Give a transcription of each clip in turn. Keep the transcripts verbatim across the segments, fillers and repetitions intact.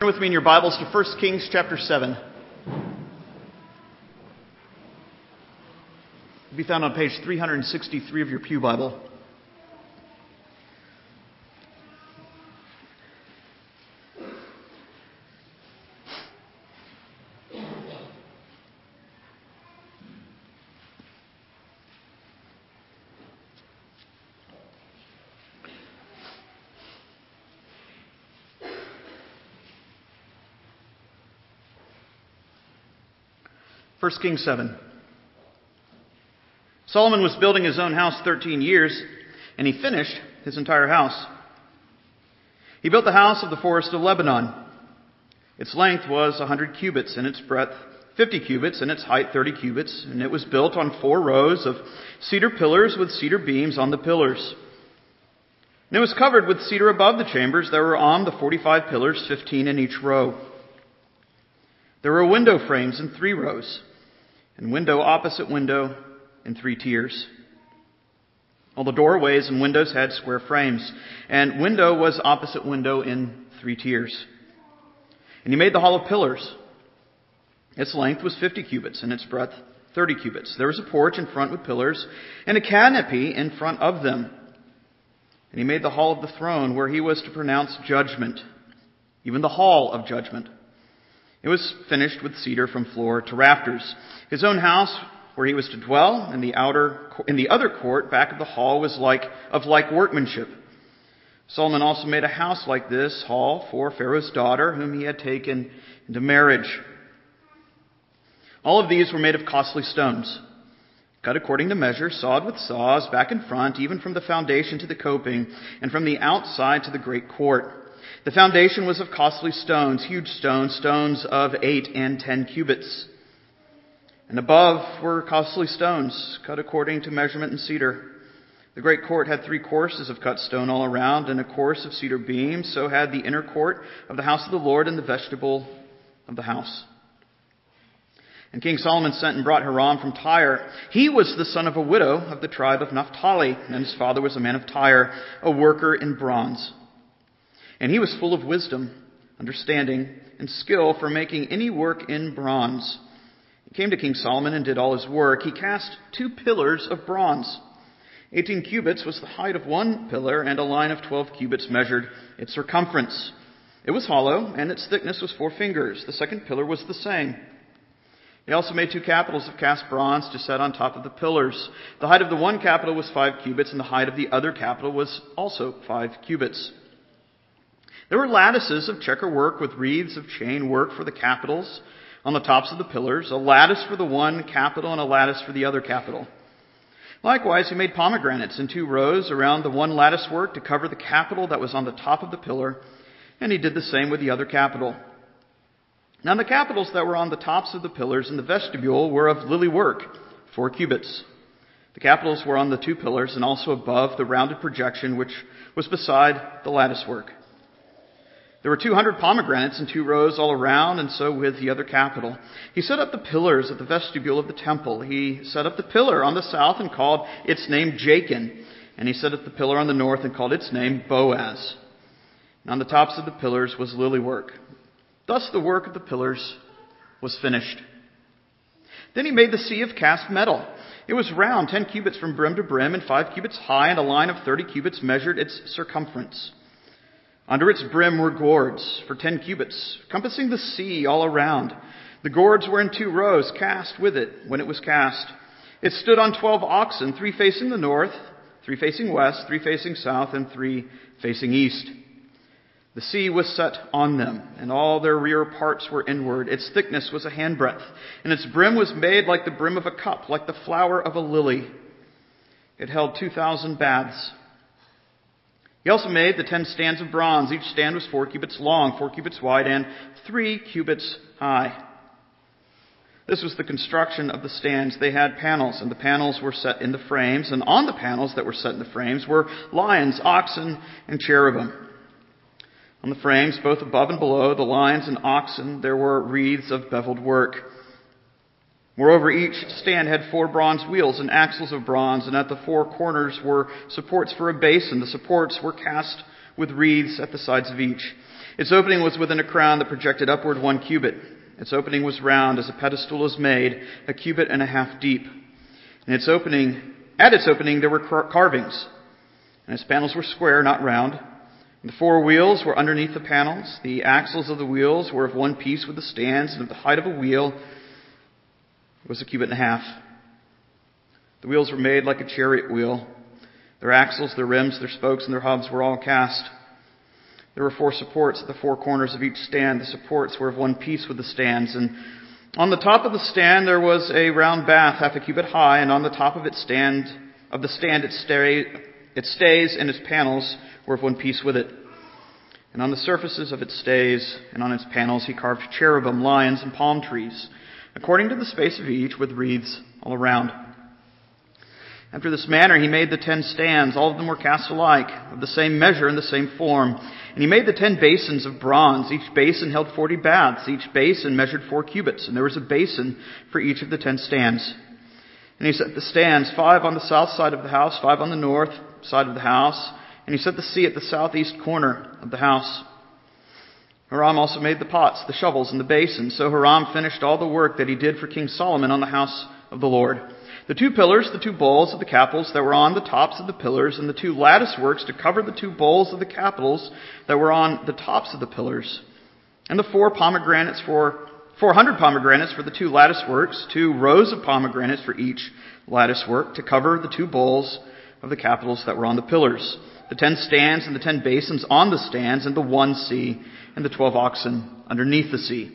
Turn with me in your Bibles to First Kings chapter seven. It'll be found on page three sixty-three of your Pew Bible. First Kings seven. Solomon was building his own house thirteen years, and he finished his entire house. He built the house of the forest of Lebanon. Its length was a hundred cubits, and its breadth fifty cubits, and its height thirty cubits, and it was built on four rows of cedar pillars with cedar beams on the pillars. And it was covered with cedar above the chambers that were on the forty-five pillars, fifteen in each row. There were window frames in three rows, and window opposite window in three tiers. All the doorways and windows had square frames, and window was opposite window in three tiers. And he made the hollow pillars. Its length was fifty cubits, and its breadth thirty cubits. There was a porch in front with pillars, and a canopy in front of them. And he made the hall of the throne where he was to pronounce judgment, even the hall of judgment. It was finished with cedar from floor to rafters. His own house, where he was to dwell, in the outer, in the other court back of the hall, was like of like workmanship. Solomon also made a house like this hall for Pharaoh's daughter, whom he had taken into marriage. All of these were made of costly stones, cut according to measure, sawed with saws, back and front, even from the foundation to the coping, and from the outside to the great court. The foundation was of costly stones, huge stones, stones of eight and ten cubits. And above were costly stones, cut according to measurement in cedar. The great court had three courses of cut stone all around, and a course of cedar beams. So had the inner court of the house of the Lord and the vestibule of the house. And King Solomon sent and brought Hiram from Tyre. He was the son of a widow of the tribe of Naphtali, and his father was a man of Tyre, a worker in bronze. And he was full of wisdom, understanding, and skill for making any work in bronze. He came to King Solomon and did all his work. He cast two pillars of bronze. Eighteen cubits was the height of one pillar, and a line of twelve cubits measured its circumference. It was hollow, and its thickness was four fingers. The second pillar was the same. He also made two capitals of cast bronze to set on top of the pillars. The height of the one capital was five cubits, and the height of the other capital was also five cubits. There were lattices of checker work with wreaths of chain work for the capitals on the tops of the pillars, a lattice for the one capital and a lattice for the other capital. Likewise, he made pomegranates in two rows around the one lattice work to cover the capital that was on the top of the pillar, and he did the same with the other capital. Now the capitals that were on the tops of the pillars in the vestibule were of lily work, four cubits. The capitals were on the two pillars and also above the rounded projection which was beside the lattice work. There were two hundred pomegranates in two rows all around, and so with the other capital. He set up the pillars at the vestibule of the temple. He set up the pillar on the south and called its name Jachin. And he set up the pillar on the north and called its name Boaz. And on the tops of the pillars was lily work. Thus the work of the pillars was finished. Then he made the sea of cast metal. It was round, ten cubits from brim to brim, and five cubits high, and a line of thirty cubits measured its circumference. Under its brim were gourds for ten cubits, compassing the sea all around. The gourds were in two rows, cast with it when it was cast. It stood on twelve oxen, three facing the north, three facing west, three facing south, and three facing east. The sea was set on them, and all their rear parts were inward. Its thickness was a handbreadth, and its brim was made like the brim of a cup, like the flower of a lily. It held two thousand baths. He also made the ten stands of bronze. Each stand was four cubits long, four cubits wide, and three cubits high. This was the construction of the stands. They had panels, and the panels were set in the frames, and on the panels that were set in the frames were lions, oxen, and cherubim. On the frames, both above and below the lions and oxen, there were wreaths of beveled work. Moreover, each stand had four bronze wheels and axles of bronze, and at the four corners were supports for a basin. The supports were cast with wreaths at the sides of each. Its opening was within a crown that projected upward one cubit. Its opening was round as a pedestal is made, a cubit and a half deep. And its opening, at its opening there were car- carvings, and its panels were square, not round. And the four wheels were underneath the panels. The axles of the wheels were of one piece with the stands, and of the height of a wheel was a cubit and a half. The wheels were made like a chariot wheel. Their axles, their rims, their spokes, and their hubs were all cast. There were four supports at the four corners of each stand. The supports were of one piece with the stands. And on the top of the stand there was a round bath, half a cubit high, and on the top of its stand, of the stand its, stay, its stays and its panels were of one piece with it. And on the surfaces of its stays and on its panels he carved cherubim, lions, and palm trees, according to the space of each, with wreaths all around. After this manner he made the ten stands. All of them were cast alike, of the same measure and the same form. And he made the ten basins of bronze. Each basin held forty baths. Each basin measured four cubits, and there was a basin for each of the ten stands. And he set the stands, five on the south side of the house, five on the north side of the house. And he set the sea at the southeast corner of the house. Hiram also made the pots, the shovels, and the basins. So Hiram finished all the work that he did for King Solomon on the house of the Lord. The two pillars, the two bowls of the capitals that were on the tops of the pillars, and the two lattice works to cover the two bowls of the capitals that were on the tops of the pillars. And the four pomegranates for, four hundred pomegranates for the two lattice works, two rows of pomegranates for each lattice work to cover the two bowls of the capitals that were on the pillars. The ten stands and the ten basins on the stands, and the one sea, and the twelve oxen underneath the sea.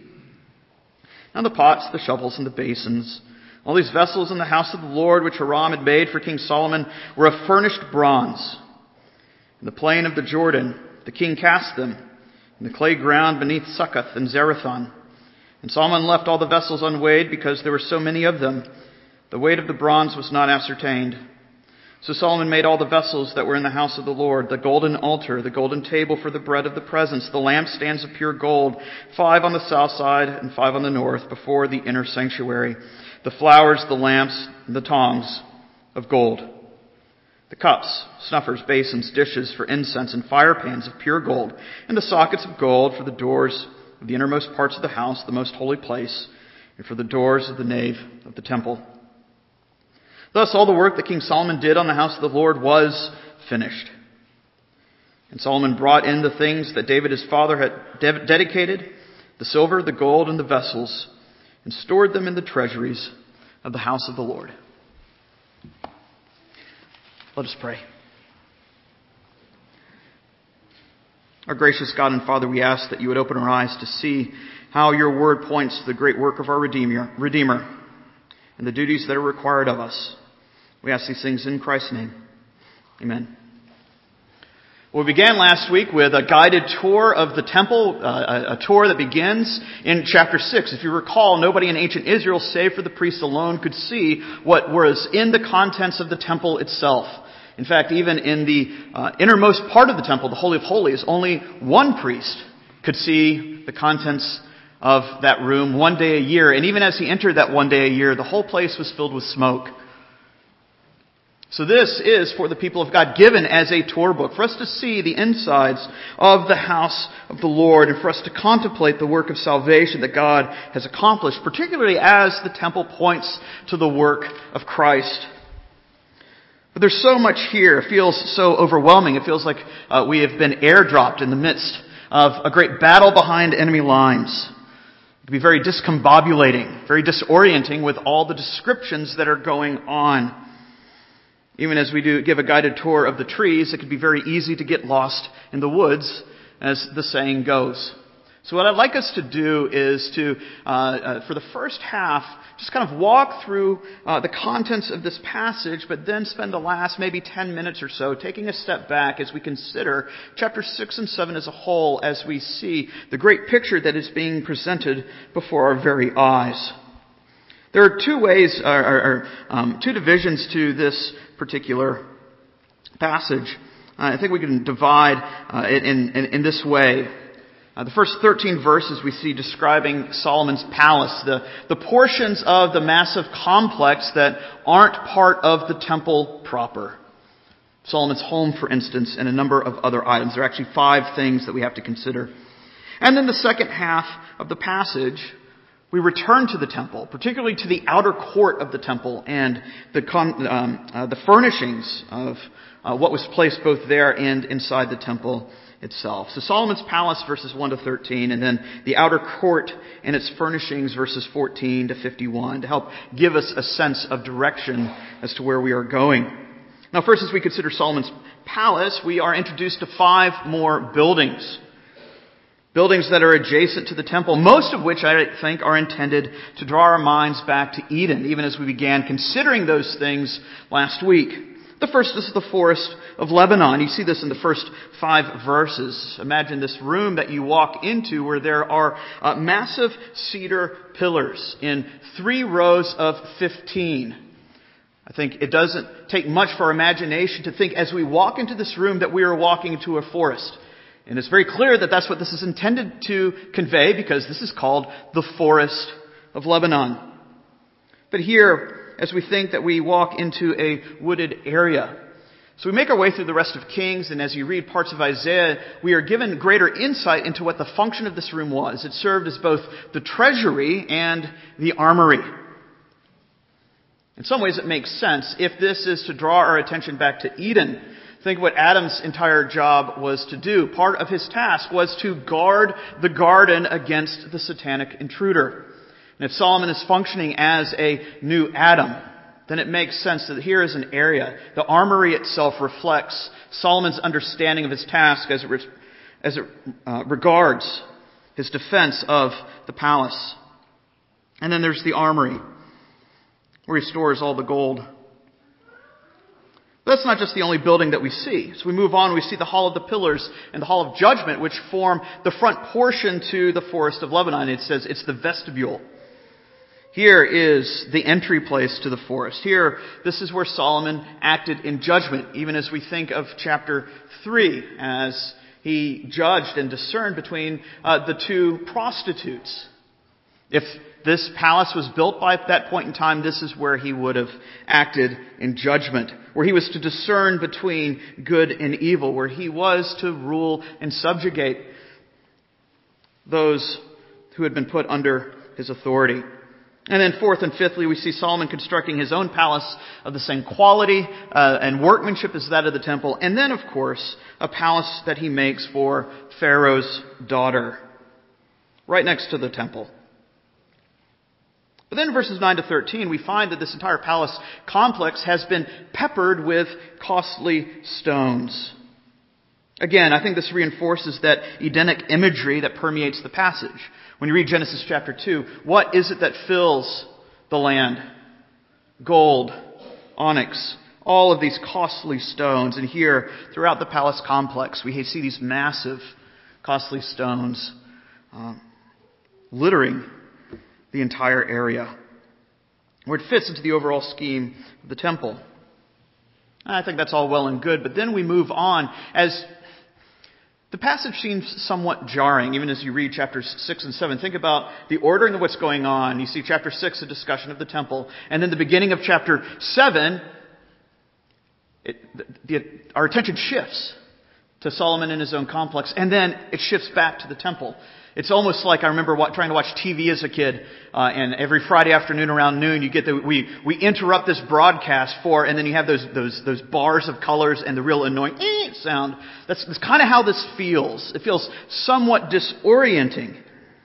Now the pots, the shovels, and the basins, all these vessels in the house of the Lord, which Hiram had made for King Solomon, were of furnished bronze. In the plain of the Jordan, the king cast them in the clay ground beneath Succoth and Zerathon. And Solomon left all the vessels unweighed because there were so many of them. The weight of the bronze was not ascertained. So Solomon made all the vessels that were in the house of the Lord, the golden altar, the golden table for the bread of the presence, the lampstands of pure gold, five on the south side and five on the north, before the inner sanctuary, the flowers, the lamps, and the tongs of gold, the cups, snuffers, basins, dishes for incense, and fire pans of pure gold, and the sockets of gold for the doors of the innermost parts of the house, the most holy place, and for the doors of the nave of the temple. Thus all the work that King Solomon did on the house of the Lord was finished. And Solomon brought in the things that David his father had de- dedicated, the silver, the gold, and the vessels, and stored them in the treasuries of the house of the Lord. Let us pray. Our gracious God and Father, we ask that you would open our eyes to see how your word points to the great work of our Redeemer, Redeemer and the duties that are required of us. We ask these things in Christ's name. Amen. We began last week with a guided tour of the temple, uh, a tour that begins in chapter six. If you recall, nobody in ancient Israel, save for the priests alone, could see what was in the contents of the temple itself. In fact, even in the uh, innermost part of the temple, the Holy of Holies, only one priest could see the contents of that room one day a year. And even as he entered that one day a year, the whole place was filled with smoke. So this is for the people of God given as a tour book, for us to see the insides of the house of the Lord and for us to contemplate the work of salvation that God has accomplished, particularly as the temple points to the work of Christ. But there's so much here. It feels so overwhelming. It feels like uh, we have been airdropped in the midst of a great battle behind enemy lines. It can be very discombobulating, very disorienting with all the descriptions that are going on. Even as we do give a guided tour of the trees, it can be very easy to get lost in the woods, as the saying goes. So what I'd like us to do is to, uh, uh, for the first half, just kind of walk through uh, the contents of this passage, but then spend the last maybe ten minutes or so taking a step back as we consider chapter six and seven as a whole, as we see the great picture that is being presented before our very eyes. There are two ways, or, or, or um, two divisions to this particular passage. Uh, I think we can divide uh, it in, in, in this way. Uh, the first thirteen verses we see describing Solomon's palace, the, the portions of the massive complex that aren't part of the temple proper. Solomon's home, for instance, and a number of other items. There are actually five things that we have to consider. And then the second half of the passage, we return to the temple, particularly to the outer court of the temple and the con- um, uh, the furnishings of uh, what was placed both there and inside the temple itself. So Solomon's palace, verses one to thirteen, and then the outer court and its furnishings, verses fourteen to fifty-one, to help give us a sense of direction as to where we are going. Now, first, as we consider Solomon's palace, we are introduced to five more buildings. Buildings that are adjacent to the temple, most of which I think are intended to draw our minds back to Eden, even as we began considering those things last week. The first is the forest of Lebanon. You see this in the first five verses. Imagine this room that you walk into where there are uh, massive cedar pillars in three rows of fifteen. I think it doesn't take much for our imagination to think as we walk into this room that we are walking into a forest. And it's very clear that that's what this is intended to convey, because this is called the Forest of Lebanon. But here, as we think that we walk into a wooded area, so we make our way through the rest of Kings, and as you read parts of Isaiah, we are given greater insight into what the function of this room was. It served as both the treasury and the armory. In some ways it makes sense. If this is to draw our attention back to Eden, think what Adam's entire job was to do. Part of his task was to guard the garden against the satanic intruder. And if Solomon is functioning as a new Adam, then it makes sense that here is an area. The armory itself reflects Solomon's understanding of his task as it, re- as it uh, regards his defense of the palace. And then there's the armory, where he stores all the gold. That's not just the only building that we see. So we move on, we see the Hall of the Pillars and the Hall of Judgment, which form the front portion to the Forest of Lebanon. It says it's the vestibule. Here is the entry place to the forest. Here, this is where Solomon acted in judgment, even as we think of chapter three, as he judged and discerned between uh, the two prostitutes. If this palace was built by that point in time, this is where he would have acted in judgment, where he was to discern between good and evil, where he was to rule and subjugate those who had been put under his authority. And then fourth and fifthly, we see Solomon constructing his own palace of the same quality uh, and workmanship as that of the temple. And then, of course, a palace that he makes for Pharaoh's daughter, right next to the temple. But then in verses nine to thirteen, we find that this entire palace complex has been peppered with costly stones. Again, I think this reinforces that Edenic imagery that permeates the passage. When you read Genesis chapter two, what is it that fills the land? Gold, onyx, all of these costly stones. And here, throughout the palace complex, we see these massive, costly stones um, littering the entire area, where it fits into the overall scheme of the temple. I think that's all well and good, but then we move on as the passage seems somewhat jarring, even as you read chapters six and seven. Think about the ordering of what's going on. You see chapter six, a discussion of the temple, and then the beginning of chapter seven, it, the, the, our attention shifts to Solomon and his own complex, and then it shifts back to the temple. It's almost like I remember what, trying to watch T V as a kid, uh, and every Friday afternoon around noon, you get the we we interrupt this broadcast for, and then you have those those those bars of colors and the real annoying eh sound. That's, that's kind of how this feels. It feels somewhat disorienting.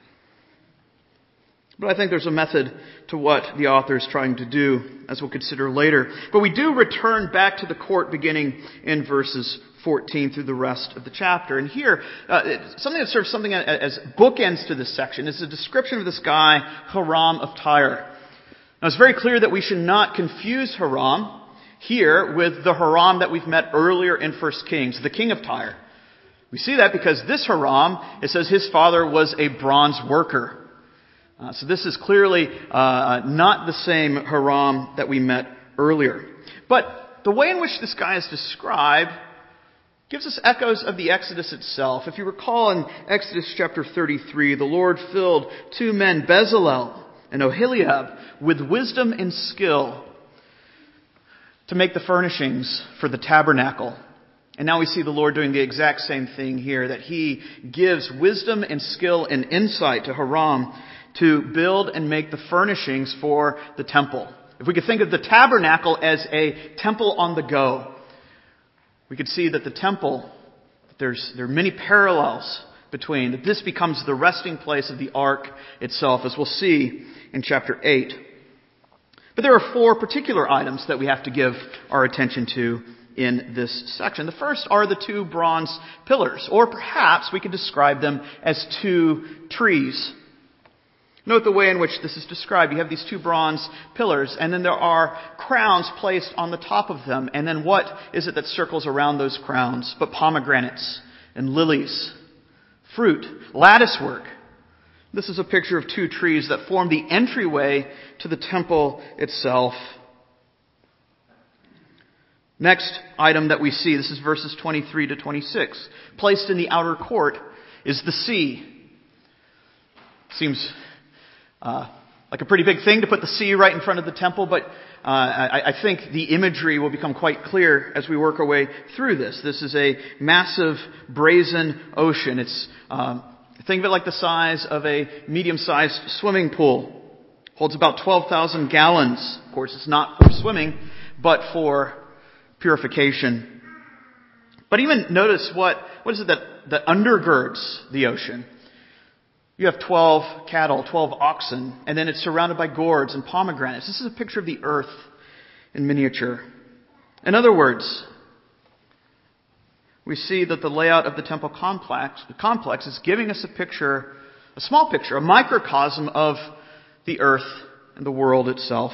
But I think there's a method to what the author is trying to do, as we'll consider later. But we do return back to the court beginning in verses fourteen through the rest of the chapter. And here, uh, something that serves something as bookends to this section is a description of this guy, Hiram of Tyre. Now, it's very clear that we should not confuse Hiram here with the Hiram that we've met earlier in First Kings, the king of Tyre. We see that because this Hiram, it says his father was a bronze worker. Uh, so this is clearly uh, not the same Hiram that we met earlier. But the way in which this guy is described gives us echoes of the Exodus itself. If you recall in Exodus chapter thirty-three, the Lord filled two men, Bezalel and Oholiab, with wisdom and skill to make the furnishings for the tabernacle And now we see the Lord doing the exact same thing here, that he gives wisdom and skill and insight to Hiram to build and make the furnishings for the temple. If we could think of the tabernacle as a temple on the go, we could see that the temple, there's, there are many parallels between, that this becomes the resting place of the ark itself, as we'll see in chapter eight. But there are four particular items that we have to give our attention to in this section. The first are the two bronze pillars, or perhaps we could describe them as two trees. Note the way in which this is described. You have these two bronze pillars, and then there are crowns placed on the top of them. And then what is it that circles around those crowns but pomegranates and lilies, fruit, lattice work? This is a picture of two trees that form the entryway to the temple itself. Next item that we see, this is verses twenty-three to twenty-six. Placed in the outer court is the sea. Seems uh, like a pretty big thing to put the sea right in front of the temple, but uh, I, I think the imagery will become quite clear as we work our way through this. This is a massive brazen ocean. It's um, think of it like the size of a medium-sized swimming pool. Holds about twelve thousand gallons. Of course, it's not for swimming, but for purification. But even notice what, what is it that, that undergirds the ocean? You have twelve cattle, twelve oxen, and then it's surrounded by gourds and pomegranates. This is a picture of the earth in miniature. In other words, we see that the layout of the temple complex, the complex is giving us a picture, a small picture, a microcosm of the earth and the world itself.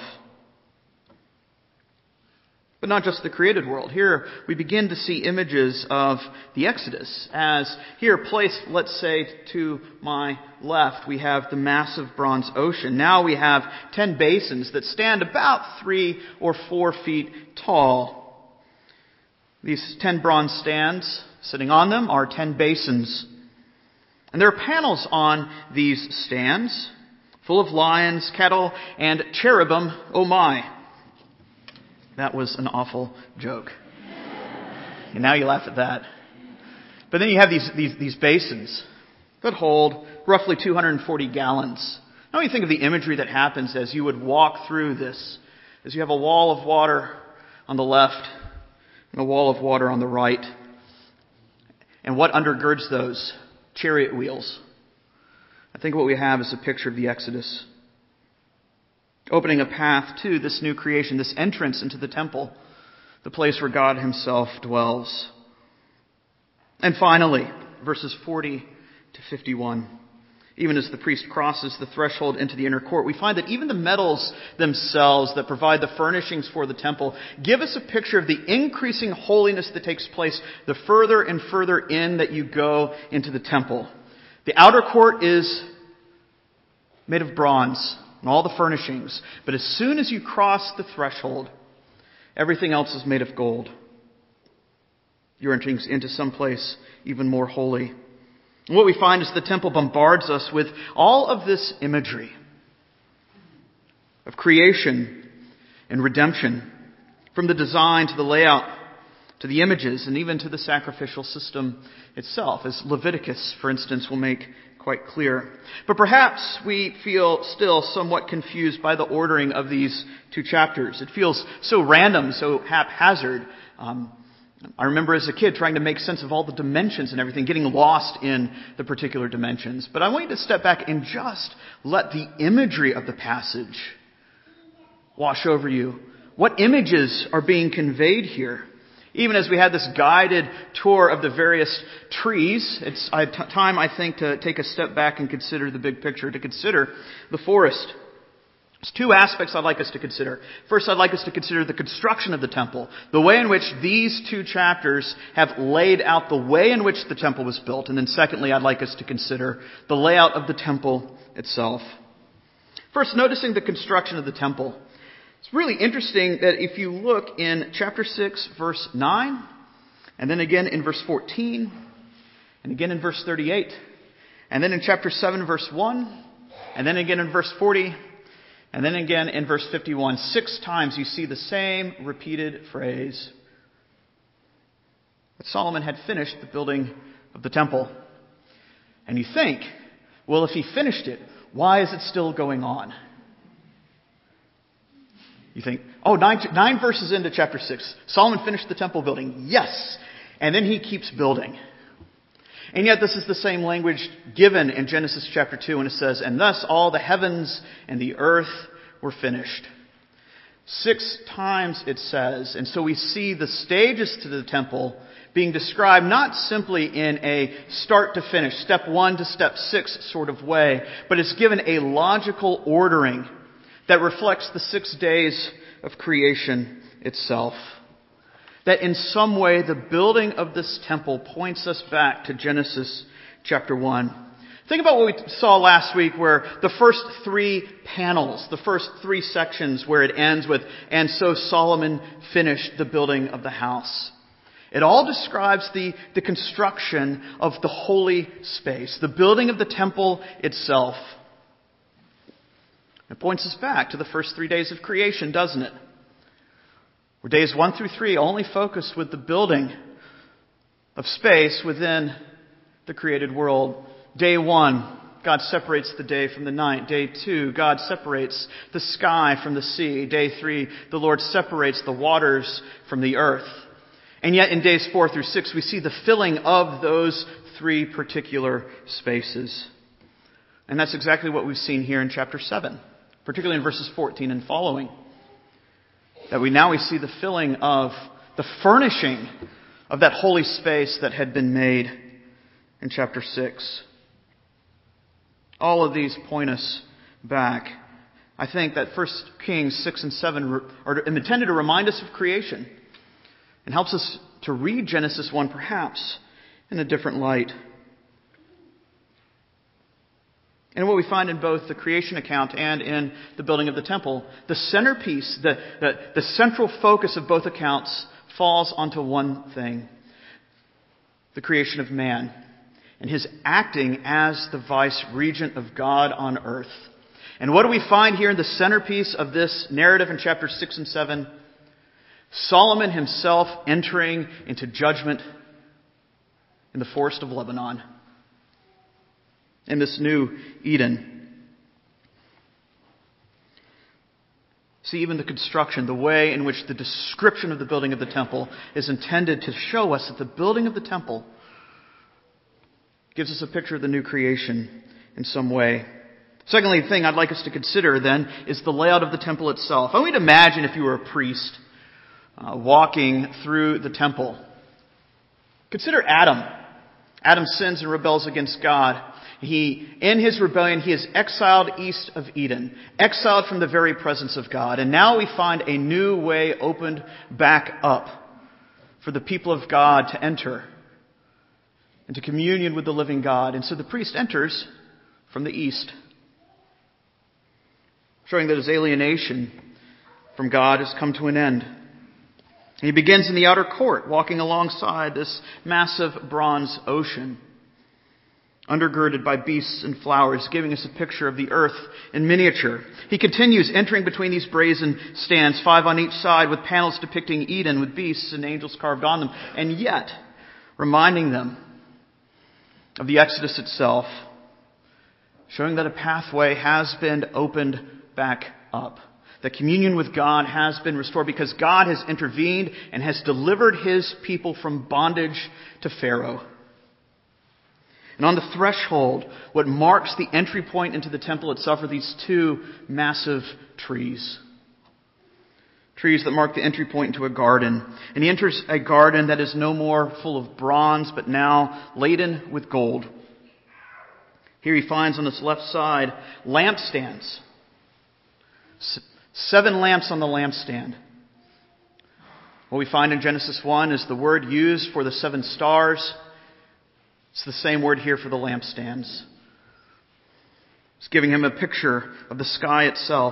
But not just the created world. Here we begin to see images of the Exodus. As here placed, let's say, to my left, we have the massive bronze ocean. Now we have ten basins that stand about three or four feet tall. These ten bronze stands, sitting on them, are ten basins. And there are panels on these stands, full of lions, cattle, and cherubim. Oh my! That was an awful joke. And now you laugh at that. But then you have these, these, these basins that hold roughly two hundred forty gallons. Now you think of the imagery that happens as you would walk through this. As you have a wall of water on the left and a wall of water on the right. And what undergirds those? Chariot wheels. I think what we have is a picture of the Exodus. Opening a path to this new creation, this entrance into the temple, the place where God himself dwells. And finally, verses forty to fifty-one. Even as the priest crosses the threshold into the inner court, we find that even the metals themselves that provide the furnishings for the temple give us a picture of the increasing holiness that takes place the further and further in that you go into the temple. The outer court is made of bronze and all the furnishings. But as soon as you cross the threshold, everything else is made of gold. You're entering into some place even more holy. And what we find is the temple bombards us with all of this imagery of creation and redemption, from the design to the layout to the images and even to the sacrificial system itself, as Leviticus, for instance, will make quite clear. But perhaps we feel still somewhat confused by the ordering of these two chapters. It feels so random, so haphazard. Um, I remember as a kid trying to make sense of all the dimensions and everything, getting lost in the particular dimensions. But I want you to step back and just let the imagery of the passage wash over you. What images are being conveyed here? Even as we had this guided tour of the various trees, it's time, I think, to take a step back and consider the big picture, to consider the forest. There's two aspects I'd like us to consider. First, I'd like us to consider the construction of the temple, the way in which these two chapters have laid out the way in which the temple was built. And then secondly, I'd like us to consider the layout of the temple itself. First, noticing the construction of the temple. It's really interesting that if you look in chapter six, verse nine, and then again in verse fourteen, and again in verse thirty-eight, and then in chapter seven, verse one, and then again in verse forty, and then again in verse fifty-one, six times you see the same repeated phrase. that Solomon had finished the building of the temple. And you think, well, if he finished it, why is it still going on? You think, oh, nine, nine verses into chapter six, Solomon finished the temple building. Yes. And then he keeps building. And yet this is the same language given in Genesis chapter two when it says, and thus all the heavens and the earth were finished. Six times it says, and so we see the stages to the temple being described not simply in a start to finish, step one to step six sort of way, but it's given a logical ordering that reflects the six days of creation itself. That in some way the building of this temple points us back to Genesis chapter one. Think about what we saw last week where the first three panels, the first three sections where it ends with, and so Solomon finished the building of the house. It all describes the, the construction of the holy space, the building of the temple itself. It points us back to the first three days of creation, doesn't it? Where days one through three only focus with the building of space within the created world. Day one, God separates the day from the night. Day two, God separates the sky from the sea. Day three, the Lord separates the waters from the earth. And yet in days four through six, we see the filling of those three particular spaces. And that's exactly what we've seen here in chapter seven, particularly in verses fourteen and following. That we now we see the filling of the furnishing of that holy space that had been made in chapter six. All of these point us back. I think that First Kings six and seven are intended to remind us of creation and helps us to read Genesis one perhaps in a different light. And what we find in both the creation account and in the building of the temple, the centerpiece, the, the, the central focus of both accounts falls onto one thing: the creation of man and his acting as the vice-regent of God on earth. And what do we find here in the centerpiece of this narrative in chapters six and seven? Solomon himself entering into judgment in the forest of Lebanon, in this new Eden. See, even the construction, the way in which the description of the building of the temple is intended to show us that the building of the temple gives us a picture of the new creation in some way. Secondly, the thing I'd like us to consider then is the layout of the temple itself. I want you to imagine if you were a priest uh, walking through the temple. Consider Adam. Adam sins and rebels against God. He, in his rebellion, he is exiled east of Eden, exiled from the very presence of God. And now we find a new way opened back up for the people of God to enter into communion with the living God. And so the priest enters from the east, showing that his alienation from God has come to an end. He begins in the outer court, walking alongside this massive bronze ocean, undergirded by beasts and flowers, giving us a picture of the earth in miniature. He continues entering between these brazen stands, five on each side, with panels depicting Eden, with beasts and angels carved on them, and yet reminding them of the Exodus itself, showing that a pathway has been opened back up. That communion with God has been restored because God has intervened and has delivered his people from bondage to Pharaoh. And on the threshold, what marks the entry point into the temple itself are these two massive trees. Trees that mark the entry point into a garden. And he enters a garden that is no more full of bronze, but now laden with gold. Here he finds on his left side lampstands. Seven lamps on the lampstand. What we find in Genesis one is the word used for the seven stars. It's the same word here for the lampstands. It's giving him a picture of the sky itself.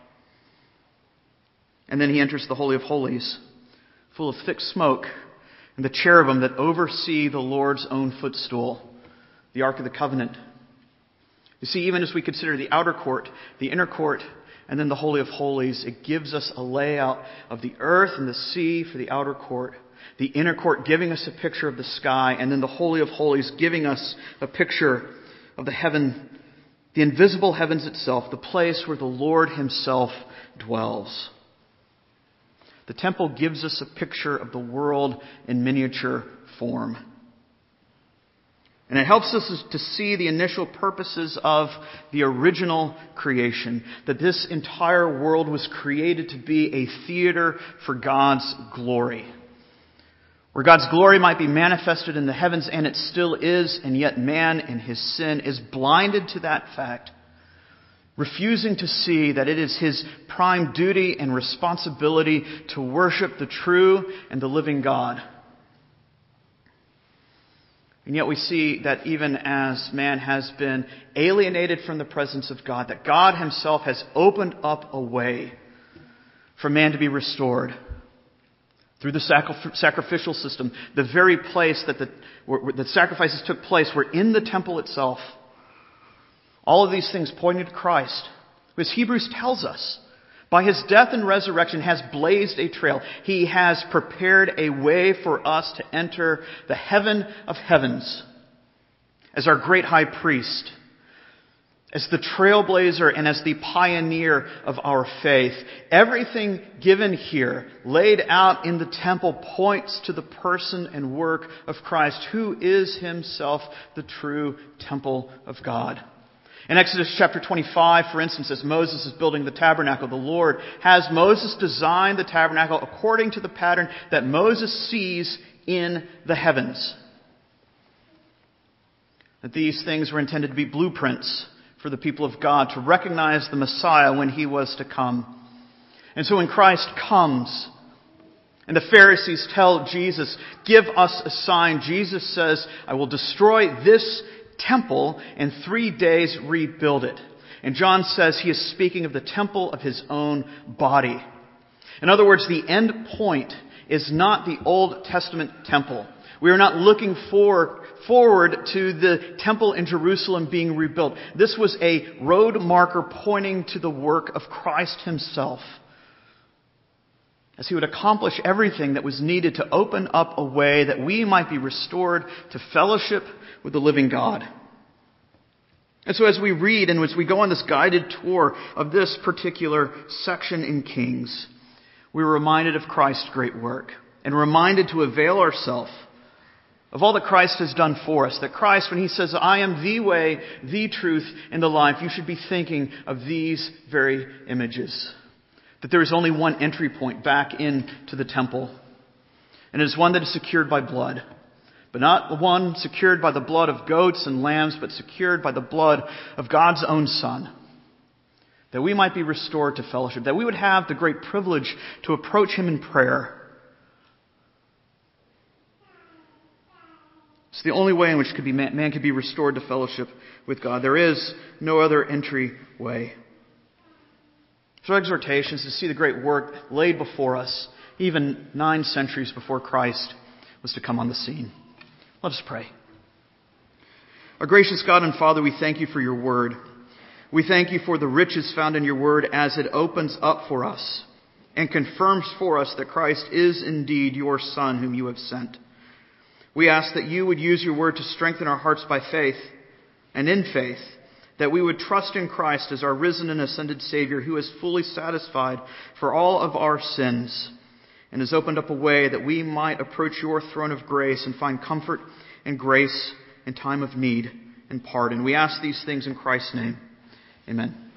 And then he enters the Holy of Holies, full of thick smoke, and the cherubim that oversee the Lord's own footstool, the Ark of the Covenant. You see, even as we consider the outer court, the inner court, and then the Holy of Holies, it gives us a layout of the earth and the sea for the outer court. the inner court giving us a picture of the sky, and then the Holy of Holies giving us a picture of the heaven, the invisible heavens itself, the place where the Lord himself dwells. The temple gives us a picture of the world in miniature form. And it helps us to see the initial purposes of the original creation, that this entire world was created to be a theater for God's glory, where God's glory might be manifested in the heavens, and it still is, and yet man in his sin is blinded to that fact, refusing to see that it is his prime duty and responsibility to worship the true and the living God. And yet we see that even as man has been alienated from the presence of God, that God himself has opened up a way for man to be restored through the sacrificial system. The very place that the, where the sacrifices took place were in the temple itself. All of these things pointed to Christ, who, as Hebrews tells us, by his death and resurrection has blazed a trail. He has prepared a way for us to enter the heaven of heavens as our great high priest, as the trailblazer and as the pioneer of our faith. Everything given here, laid out in the temple, points to the person and work of Christ, who is himself the true temple of God. In Exodus chapter twenty-five, for instance, as Moses is building the tabernacle, the Lord has Moses design the tabernacle according to the pattern that Moses sees in the heavens. That these things were intended to be blueprints for the people of God to recognize the Messiah when he was to come. And so when Christ comes, and the Pharisees tell Jesus, "Give us a sign," Jesus says, "I will destroy this temple and three days rebuild it." And John says he is speaking of the temple of his own body. In other words, the end point is not the Old Testament temple. We are not looking forward, forward to the temple in Jerusalem being rebuilt. This was a road marker pointing to the work of Christ himself, as he would accomplish everything that was needed to open up a way that we might be restored to fellowship with the living God. And so as we read and as we go on this guided tour of this particular section in Kings, we're reminded of Christ's great work and reminded to avail ourselves of all that Christ has done for us. That Christ, when he says, "I am the way, the truth, and the life," you should be thinking of these very images. That there is only one entry point back into the temple. And it is one that is secured by blood. But not one secured by the blood of goats and lambs, but secured by the blood of God's own Son. That we might be restored to fellowship. That we would have the great privilege to approach him in prayer. It's the only way in which could be man, man could be restored to fellowship with God. There is no other entry way. So our exhortation is to see the great work laid before us, even nine centuries before Christ was to come on the scene. Let us pray. Our gracious God and Father, we thank you for your word. We thank you for the riches found in your word as it opens up for us and confirms for us that Christ is indeed your Son whom you have sent. We ask that you would use your word to strengthen our hearts by faith, and in faith, that we would trust in Christ as our risen and ascended Savior, who is fully satisfied for all of our sins and has opened up a way that we might approach your throne of grace and find comfort and grace in time of need and pardon. We ask these things in Christ's name. Amen.